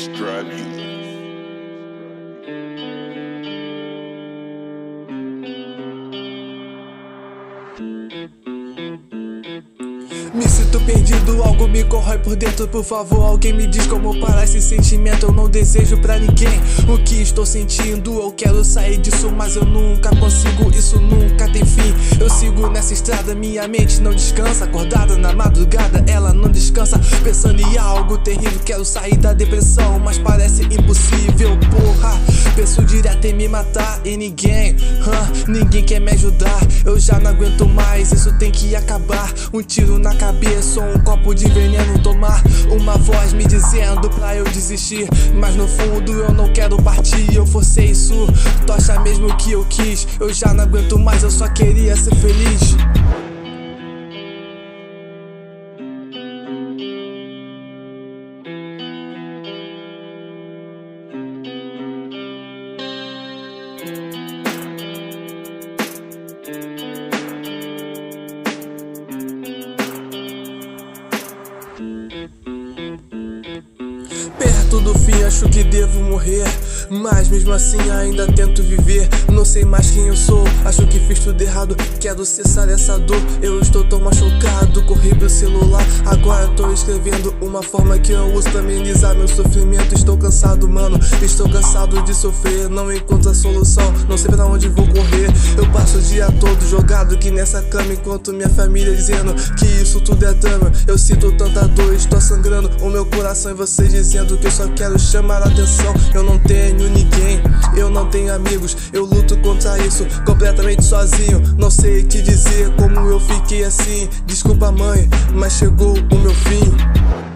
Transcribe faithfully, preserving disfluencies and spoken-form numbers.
Strive you. Me sinto perdido, algo me corrói por dentro. Por favor, alguém me diz como parar esse sentimento. Eu não desejo pra ninguém o que estou sentindo. Eu quero sair disso, mas eu nunca consigo. Isso nunca tem fim. Eu sigo nessa estrada, minha mente não descansa. Acordada na madrugada, ela não descansa. Pensando em algo terrível, quero sair da depressão, mas parece impossível, porra. Penso direto em me matar e ninguém, huh, ninguém quer me ajudar. Eu já não aguento mais, isso tem que acabar. Um tiro na cabeça ou um copo de veneno tomar. Uma voz me dizendo pra eu desistir, mas no fundo eu não quero partir. Eu forcei isso, tocha mesmo que eu quis. Eu já não aguento mais, eu só queria ser feliz. Perto do fim acho que devo morrer, mas mesmo assim ainda tento viver. Não sei mais quem eu sou, acho que fiz tudo errado. Quero cessar essa dor, eu estou tão machucado. Corri pro celular, agora tô escrevendo uma forma que eu uso pra amenizar meu sofrimento. Estou cansado, mano, estou cansado de sofrer. Não encontro a solução, não sei pra onde vou correr. Eu passo o dia todo jogado aqui nessa cama, enquanto minha família dizendo que isso tudo é drama. Eu sinto tanta dor, estou sangrando o meu coração, e você dizendo que eu só quero chamar a atenção. Eu não tenho ninguém, eu não tenho amigos. Eu luto contra isso completamente sozinho. Não sei te dizer como eu fiquei assim. Desculpa, mãe, mas chegou o meu fim.